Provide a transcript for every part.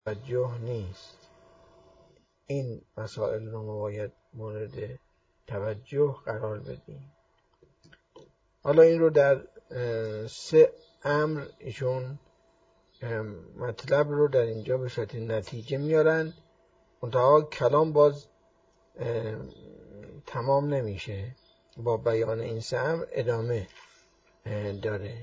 توجه نیست. این مسائل رو ما باید مورد توجه قرار بدیم. حالا این رو در 3 امر ایشون مطلب رو در اینجا به صورت نتیجه میارن، منتها کلام باز تمام نمیشه، با بیان این 3 امر ادامه داره.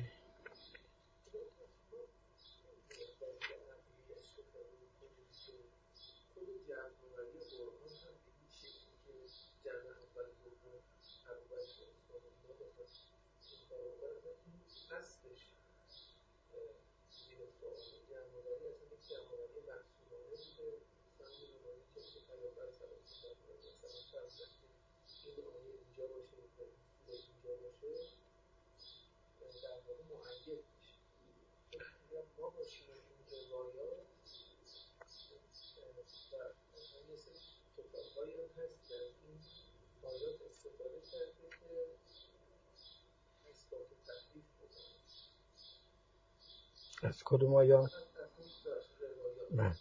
از کدوم آیات؟ من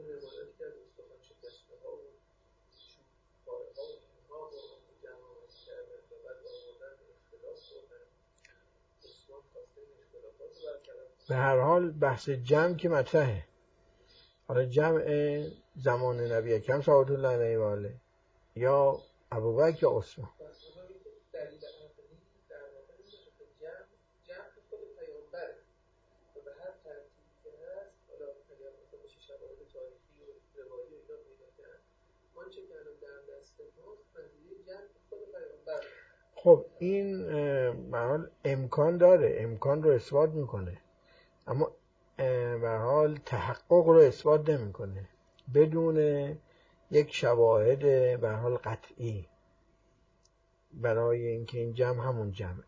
به هر حال بحث جمع که مطرحه. حالا جمع زمان نبی اکرم صلوات الله علیه و آله یا ابوبکر یا عثمان. خب این به هر حال امکان داره، امکان رو اثبات میکنه، اما به هر حال تحقق رو اثبات نمیکنه بدون یک شواهد به هر حال قطعی برای اینکه این جمع همون جمعه.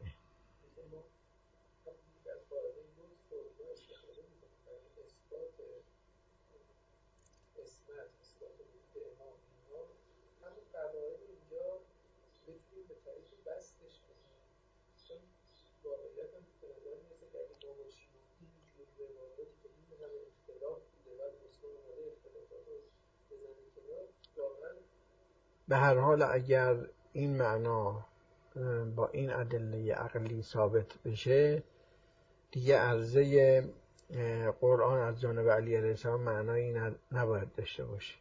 به هر حال اگر این معنا با این ادله عقلی ثابت بشه، دیگه عرضه قرآن از جانب علی علیه السلام معنایی نباید داشته باشه.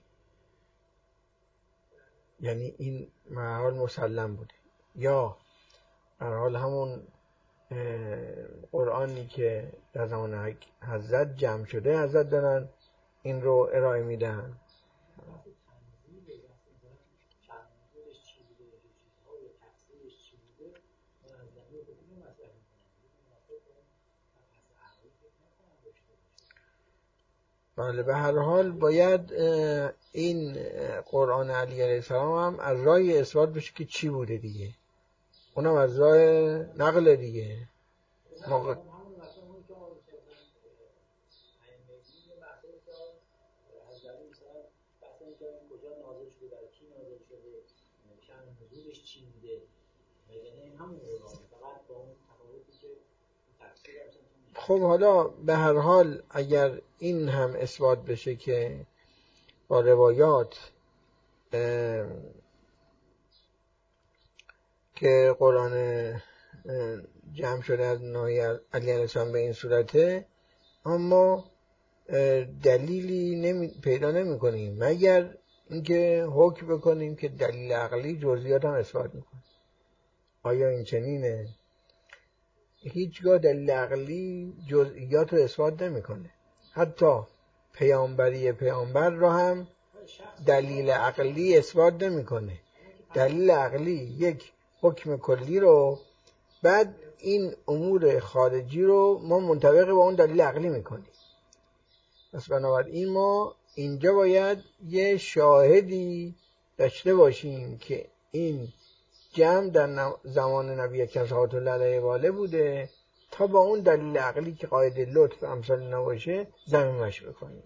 یعنی این به هر حال مسلم بوده، یا به هر حال همون قرآنی که در زمان حضرت جمع شده حضرت دارن این رو ارائه میدن. بله، به هر حال باید این قرآن علی علیه السلام هم از راه اثبات بشه که چی بوده دیگه، اونم از راه نقل دیگه. خب حالا به هر حال اگر این هم اثبات بشه که با روایات که قرآن جمع شده از نوحی علی علیه السلام به این صورته، اما دلیلی پیدا نمی کنیم مگر اینکه حکم بکنیم که دلیل عقلی جزئیات هم اثبات میکنه. آیا این چنینه؟ هیچگاه دلیل عقلی جزئیات رو اثبات نمیکنه. حتی پیامبری پیامبر رو هم دلیل عقلی اثبات نمیکنه. دلیل عقلی یک حکم کلی رو، بعد این امور خارجی رو ما منطبق با اون دلیل عقلی میکنیم. پس بنابراین ما اینجا باید یه شاهدی داشته باشیم که این جمع در زمان نبی اکرم صلوات الله علیه و آله بوده، تا با اون دلیل عقلی که قاعده لطف امثال نباشه ضمیمش بکنیم.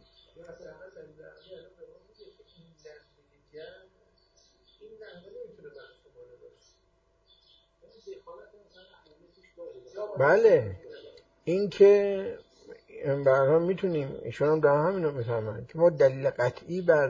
بله، این که برای میتونیم، ایشون هم در همین رو میفهمن که ما دلیل قطعی بر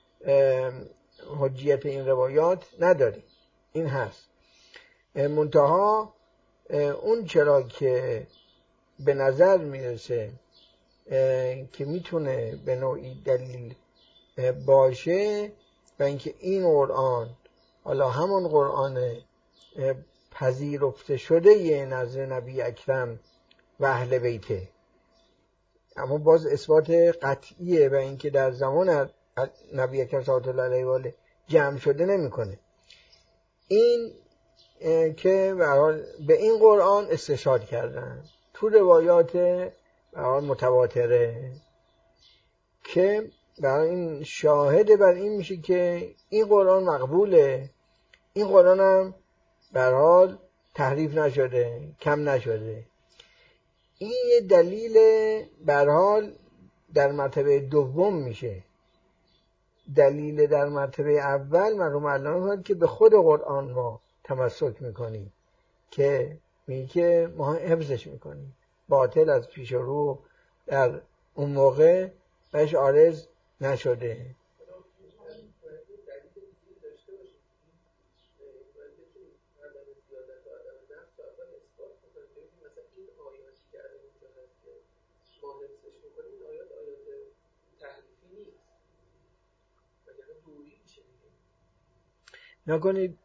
حجیت این روایات نداریم. این هست منتها اون چرا که به نظر میرسه که میتونه به نوعی دلیل باشه و اینکه این قرآن حالا همون قرآن پذیرفته شده یه نزد نبی اکرم و اهل بیته، اما باز اثبات قطعیه و اینکه در زمان نبی اکرم صلی الله علیه و آله جمع شده نمیکنه. این که به این قرآن استشهاد کردن تو روایات متواتره که برای این شاهد بر این میشه که این قرآن مقبوله، این قرآن هم به حال تحریف نشده، کم نشده. این یه دلیل به حال در مرتبه دوم میشه. دلیل در مرتبه اول مرحوم علامه که به خود قرآن ما تمسک میکنیم که میگه که ما حفظش میکنیم، باطل از پیش رو در اون موقع بهش عارض نشده. نکنید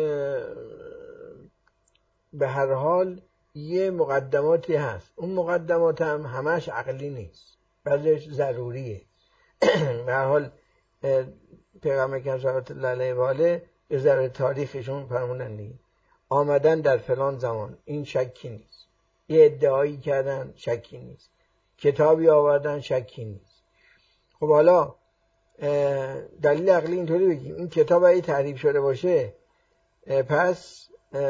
به هر حال یه مقدماتی هست، اون مقدمات هم همش عقلی نیست، بعضیش ضروریه. به هر حال پیغمبر اکرم صلی الله علیه و آله به ذره تاریخشون فرمودن دیگه آمدن در فلان زمان، این شکی نیست. یه ادعایی کردن، شکی نیست. کتابی آوردن، شکی نیست. خب حالا دلیل عقلی اینطوری بگیم این کتاب اگه تحریف شده باشه پس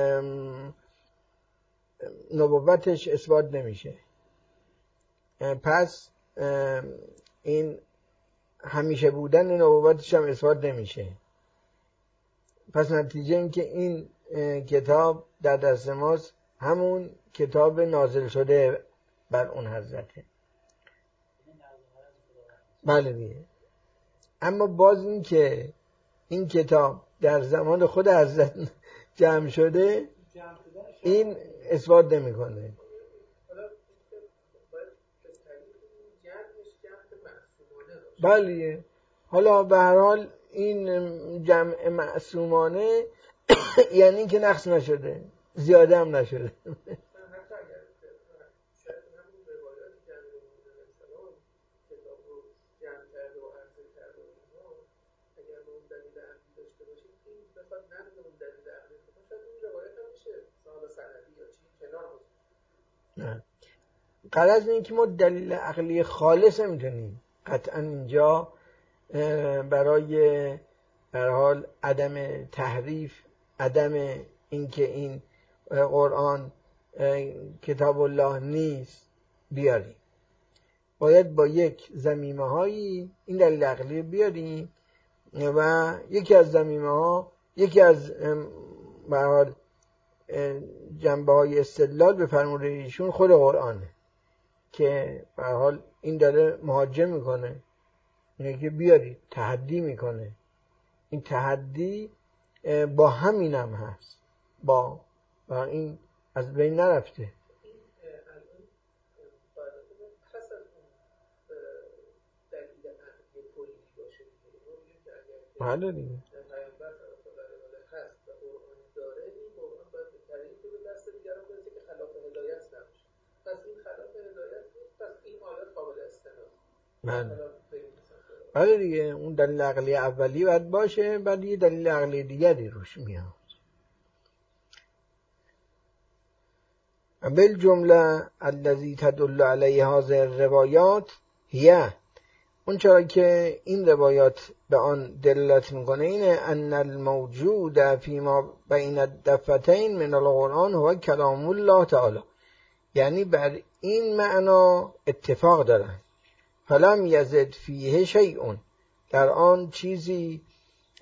نبوتش اثبات نمیشه، پس این همیشه بودن نبوتش هم اثبات نمیشه. پس نتیجه این که این کتاب در دست ماست همون کتاب نازل شده بر اون حضرته. بله دیگه. اما باز این که این کتاب در زمان خود حضرت جمع شده این اثبات نمیکنه. بله. حالا به هر حال این جمع معصومانه یعنی که نقص نشده، زیاده هم نشده. غرض این که ما دلیل عقلی خالص میتونیم قطعا اینجا برای هر حال عدم تحریف، عدم اینکه این قرآن کتاب الله نیست بیاریم. باید با یک زمینه هایی این دلیل عقلی بیاریم و یکی از زمینه ها، یکی از به هر حال جنبه های استدلال به فرموده ایشون خود قرآنه که به هر حال این داره مهاجم میکنه، اینه که بیارید تحدی میکنه. این تحدی با همین هم هست، با این از بین نرفته. بله دیگه. بله دیگه. اون دلیل عقلی اولی باید باشه، بعد یه دلیل عقلی دیگری روش میاد. بالجمله الذی تدل علیه هذه الروایات هی، اون چرا که این روایات به آن دلالت میکنه اینه ان الموجود فیما بین الدفتین من القرآن هو کلام الله تعالی، یعنی بر این معنا اتفاق دارن. فلم یزد فیه شیء، در آن چیزی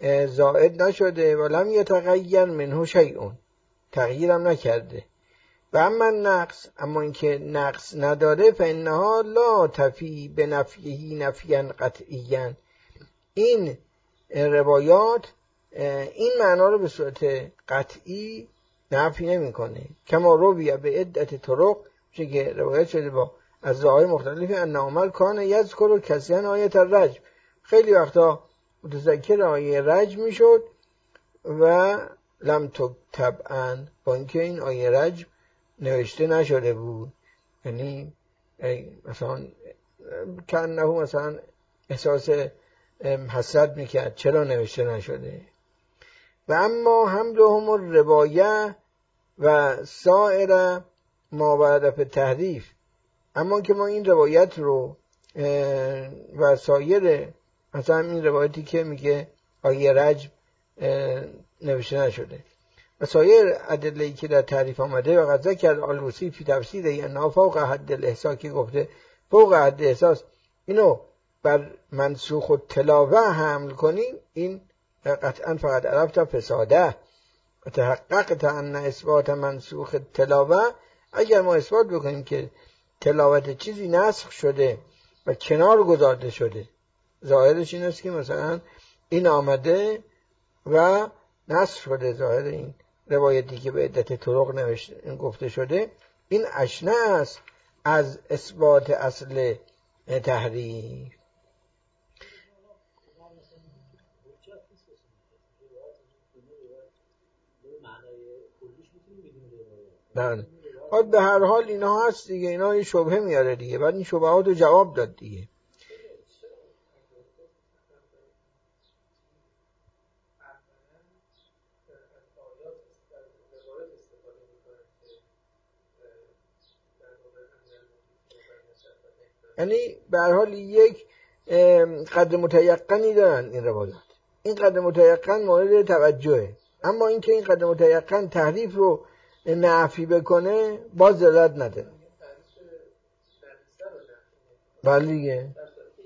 زائد نشده، ولم یتغیر منه شیء، تغییرم نکرده. و اما نقص، اما اینکه نقص نداره، فانها لا تفی به نفیه نفیا قطعیا، این روایات این معنا رو به صورت قطعی نفی نمیکنه. کما رویه به عدت طرق، چه که روایت شده با از راهای مختلفی ان عمر کان یذکر کثیرا آیت الرجم، خیلی وقتا متذکر آیه رجم میشد و لم تکتب ان، با اینکه این آیه رجم نوشته نشده بود. یعنی مثلا کنه مثلا احساس حسرت میکرد چرا نوشته نشده. و اما حملهم الروایه و سایر ما ورد فی تحریف، اما که ما این روایت رو و سایر مثلا این روایتی که میگه آیه رجم نوشته نشده و سایر ادله‌ای که در تعریف آمده و قد ذکر آلوسی فی تفسیر انها فوق حد الاحصاء، که گفته فوق حد احساس اینو بر منسوخ التلاوه حمل کنیم، این قطعا فقط عرفت فساده و تحققت ان اثبات منسوخ التلاوه، اگر ما اثبات بکنیم که تلاوت چیزی نسخ شده و کنار گذارده شده، ظاهرش این است که مثلا این آمده و نسخ شده، ظاهر این روایتی که به عدت طرق گفته شده، این اشنع است از اثبات اصل تحریف. بله، به هر حال اینا هست دیگه، اینا یه شبهه میاره دیگه، بعد این شبهات رو جواب داد دیگه. یعنی به هر حال یک قدر متیقنی دارن این روایات، این قدر متیقن مورد توجهه، اما اینکه این قدر متیقن تحریف رو نفی بکنه باز دلالت نداره. بله دیگه.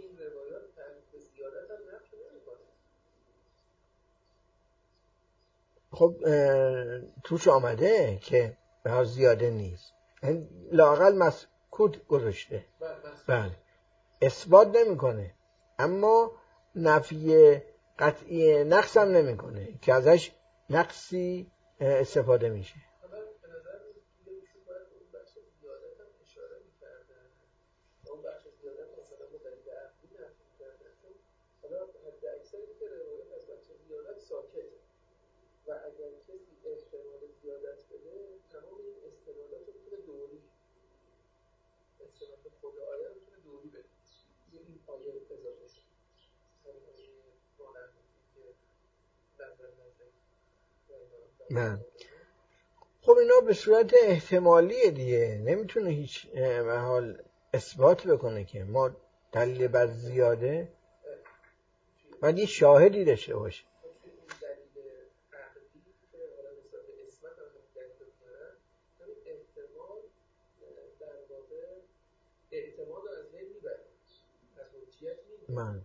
خب توش آمده که به زیاده نیست، لااقل مسکوت گذاشته، بله اثبات نمیکنه، اما نفی قطعی نقص هم نمیکنه که ازش نقصی استفاده میشه. و اگر کسی احتمال زیادت بده، تمام این استنادات رو میتونه دوری، استناد خود آیه رو میتونه دوری بده، این آیه اضافه شد، همین آیه مانند که نظر نه خب اینا به صورت احتمالیه دیگه، نمیتونه هیچ به حال اثبات بکنه که ما دلیل بر زیاده باید یه شاهدی داشته باشه. من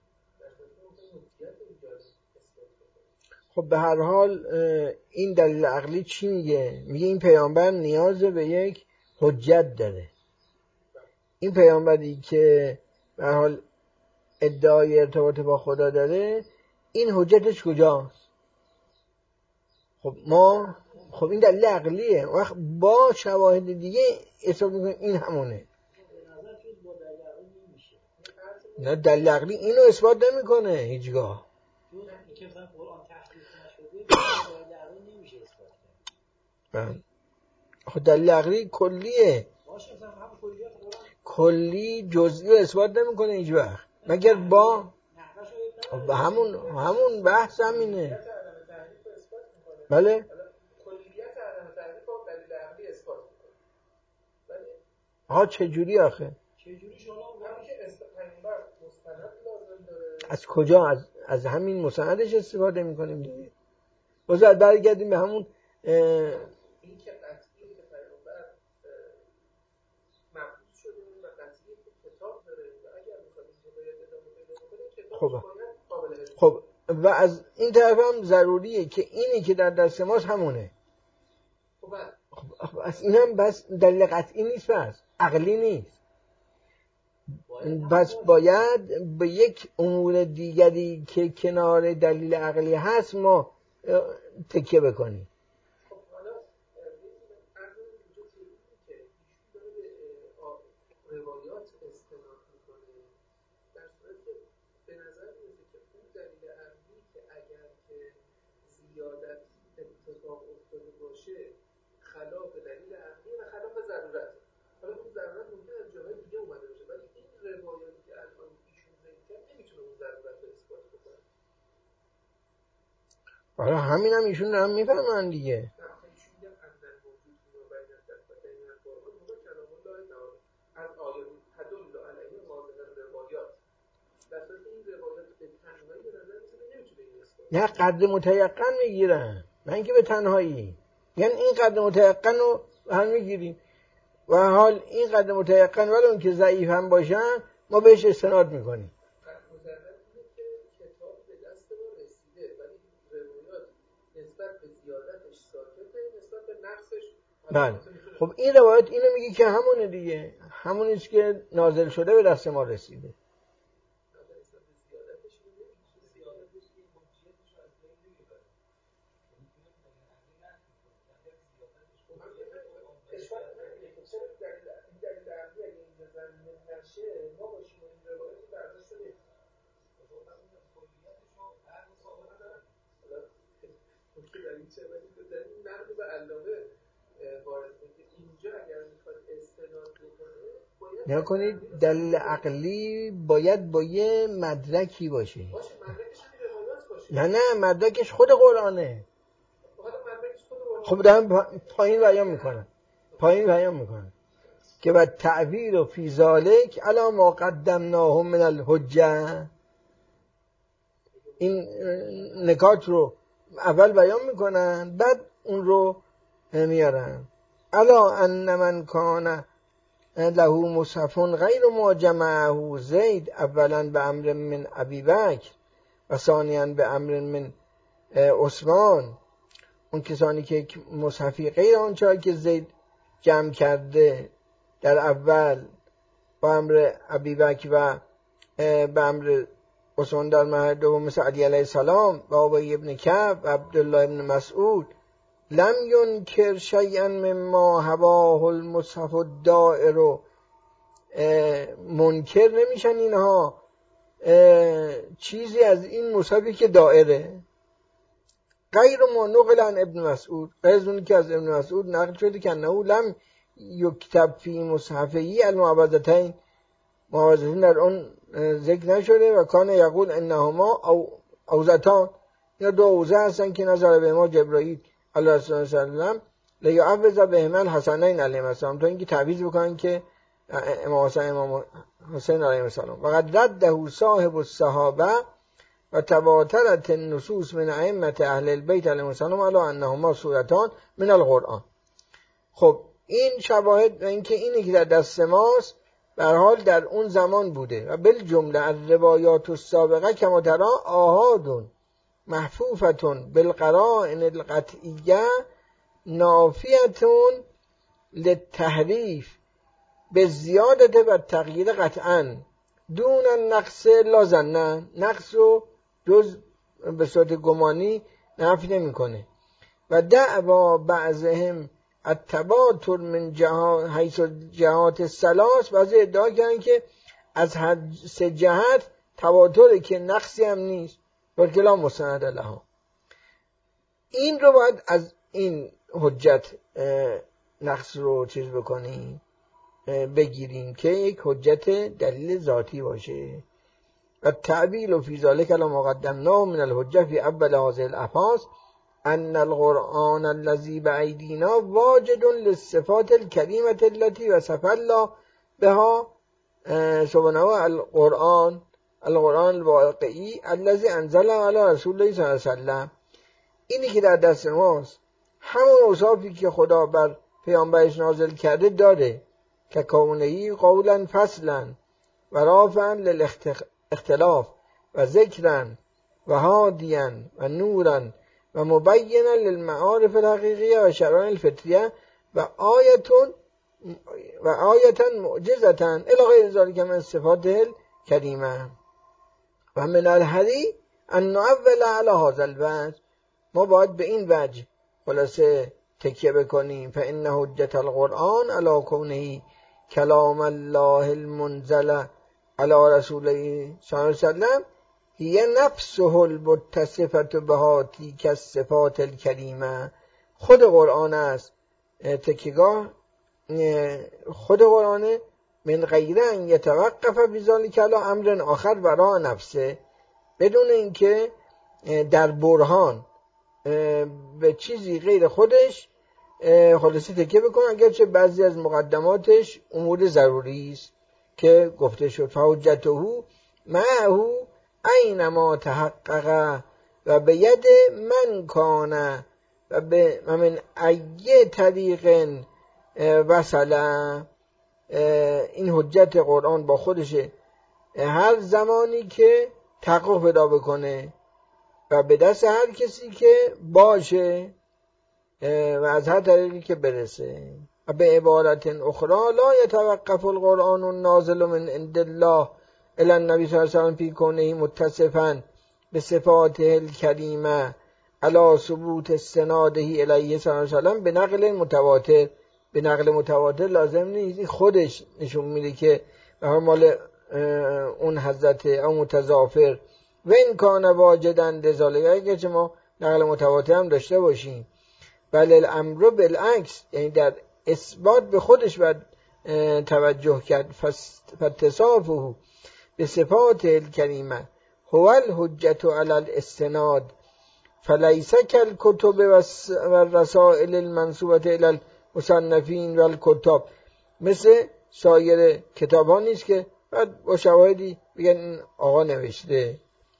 خب به هر حال این دلیل عقلی چی میگه؟ میگه این پیامبر نیاز به یک حجت داره. این پیامبری که به هر حال ادعای ارتباط با خدا داره، این حجتش کجاست؟ خب این دلیل عقلیه، وقت با شواهد دیگه حساب میکنیم این همونه. نه دلیل عقلی اینو اثبات نمیکنه هیچگاه. خب دلیل عقلی کلیه، کلی جزئی رو اثبات نمیکنه هیچ وقت، مگر با همون بحث همینه. بله کلیت عدم تعریف با دلیل عقلی اثبات میکنه. ها چجوری آخه؟ چجوری شما همین که پیامبر مستند لازم داره، از کجا؟ از همین مستندش استفاده میکنیم دیگه. بذار برگردیم به همون این که قطعی که پیامبر مبعوث شده و قطعی که کتاب داره و اگر میخواد این روایت ادامه پیدا کنه کتابش باید قابل حفظ. خب و از این طرف هم ضروریه که اینی که در دست ماست همونه. این هم بس دلیل قطعی نیست، بس عقلی نیست. پس باید به یک امور دیگری که کنار دلیل عقلی هست ما تکیه بکنیم. روایات استناد میکنه، در صورتی که به نظر میرسه که اون دلیل عقلی که اگر که زیادت اتفاق افتاده باشه خلاف دلیل عقلی و خلاف ضرورت. حالا اون ضرورت ممکنه از جاهای دیگه اومده باشه، ولی این روایاتی که الان ایشون ذکر کرد نمیتونه اون ضرورت رو اثبات بکنه. حالا همین هم ایشون دارن میفهمن دیگه. ایشون میگن اندر موجود و بین القرآن هو کلام الله تعالی از آیات تدل علیه واضح روایات. در صورت این روایات به تنهایی به نظر میسه نمیتونه این اثبات. نه قدر متیقن میگیرن، نه اینکه به تنهایی. یعنی این قدر متیقن رو هم میگیریم و حال این قدر متیقن ولی اون که ضعیف هم باشن ما بهش استناد میکنیم. قدر متیقن اینه که کتاب به دست ما رسیده ولی روایات نسبت به زیادتش ساکته، نسبت به نقصش. بله خب این روایت اینو میگه که همونه دیگه، همونیست که نازل شده به دست ما رسیده. ما باشیم این روایت برداشت نمید که در این چه ولی در این نقل به علامه وارد که اینجا اگر میخواد استناد بکنه نیا کنید دلیل عقلی باید با یه مدرکی باشه. مدرکش هم روایات باشه. نه مدرکش خود قرآنه. خب دارم پایین بیان میکنن که بعد تعبیر و فی ذالک علی ما قدمناه من الحجه. این نکات رو اول بیان میکنن بعد اون رو میارن. الا ان من کان له مصحف غیر ما جمعه زید اولا به امر من ابی بکر و ثانیا به امر من عثمان. اون کسانی که مصحفی غیر آنچه که زید جمع کرده در اول با امر ابی بکر و به امر عثمان در مرحله دوم مثل علی علیه السلام و ابی ابن کعب و عبدالله ابن مسعود لم ینکر شیئا مما هواه المصحف الدائر. منکر نمیشن اینها چیزی از این مصحفی که دائره. غیر ما نقل عن ابن مسعود، غیر از اونی که از ابن مسعود نقل شده که انه لم یکتب فی مصحفی المعوذتین، معوذتین در اون ذکر نشده و کان یقول انهما اوزتان، یا دو اوزه هستن که نظر به ما جبرائیل علیه السلام لیعوذ بهما الحسنین علیهم السلام، تا اینکه تعویض بکنن که امام حسین علیه السلام. و قد رده صاحب الصحابه و تواترت النصوص من ائمه اهل البیت علیهم السلام علی انهما سورتان من القرآن. خب این شواهد و اینکه اینی که در دست ماست به هر حال در اون زمان بوده و بالجمله از روایات السابقه کما ترى آحاد محفوفتون بالقرائن القطعیه نافیتون للتحریف به زیادت و تغییر قطعا دون نقص لازنه. نقص رو جز به صورت گمانی نفی نمی کنه. و دعوا بعضهم التباتر من حیث جهات الثلاث، بعضی ادعا کردن که از هر سه جهت تواتره که نقصی هم نیست بلکه لا مستند لها. این رو باید از این حجت نقص رو چیز بکنیم، بگیریم که یک حجت دلیل ذاتی باشه. و تعبیل فی ذالک علی ما قدمناه من الحجه فی اول هذه الافاظ ان القرآن الذی بأیدینا واجد للصفات الکریمه التي وصف الله بها سبحانه القرآن الواقعی الذی انزل علی رسول الله صلی الله علیه وسلم. اینی که در دست ماست همون اوصافی که خدا بر پیامبرش نازل کرده داره که کونهی قولا فصلا و رافعا للاختلاف و ذکرا و هادیا و نورا و مبینا للمعارف الحقیقیه و شرائع الفطریه و آیتا معجزتا الی غیر ذلک من صفات الکریمه و من الحدی ان نعول علی هذا الوجه. ما باید به این وجه خلاصه تکیه بکنیم. فان حجت القرآن علی کونه کلام الله المنزل علی رسوله صلی الله علیه وسلم هی نفسه المتصفه بهاتی کالصفات الکریمه. خود قرآن است تکیگاه، خود قرآن من غیر ان یتوقف بذلک علی امر آخر وراء نفسه، بدون اینکه در برهان به چیزی غیر خودش خلاصه تکیه بکنه، اگرچه بعضی از مقدماتش امور ضروری است که گفته شد. فحجته معه اینما تحقق و به ید من کان و من ای طریق وصله. این حجت قرآن با خودشه هر زمانی که تحقق پیدا بکنه و به دست هر کسی که باشه و از هر طریقی که برسه. و به عبارت اخرى لا یتوقف القرآن النازل من عند الله الی النبی صلی الله علیه وسلم فی کونه متصفا بصفاته الکریمه علی ثبوت استناده الیه صلی الله علیه وسلم به نقل متواتر. به نقل متواتر لازم نیست، خودش نشون میده که به مال اون حضرت او متضافر و این کان واجدن لذالک، اگرچه ما نقل متواتر هم داشته باشیم. بل الامر بالعکس، یعنی در اثبات به خودش باید توجه کرد. فاتصافه به صفات الکریمه هو الحجت علی الاستناد فلیس کالکتب و الرسائل المنسوبه الی المصنفین و الکتاب. مثل سایر کتاب ها نیست که بعد با شواهدی بگن این آقا نوشته،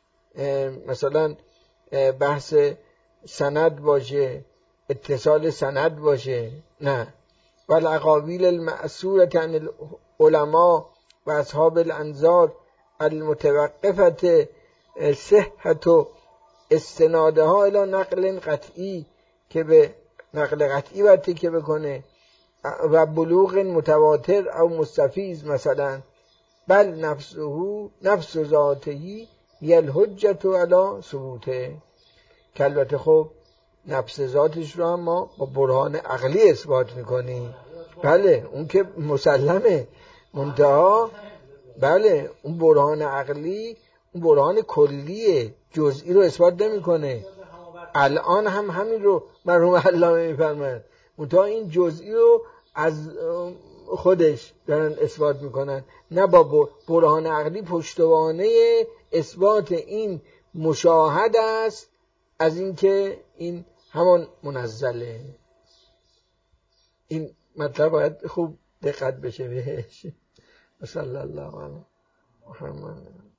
مثلا بحث سند باشه، اتصال سند باشه، نه. و الاقاویل المأثورة عن العلماء و اصحاب الانظار المتوقفة صحت و استنادها الى نقل قطعی، که به نقل قطعی باید تکیه بکنه، و بلوغ متواتر او مستفیض مثلا. بل نفس ذاته هی الحجت علی ثبوته، که البته خب نفس ذاتش رو هم ما با برهان عقلی اثبات میکنیم. بله اون که مسلمه، منتها بله اون برهان عقلی اون برهان کلیه، جزئی رو اثبات نمیکنه. الان هم همین رو مرحوم علامه میفرمایند، منتها این جزئی رو از خودش دارن اثبات میکنن، نه با برهان عقلی. پشتوانه اثبات این مشاهد است از اینکه این همان منزله. این مطلب باید خوب دقت بشه بهش. صلی الله علیه محمد.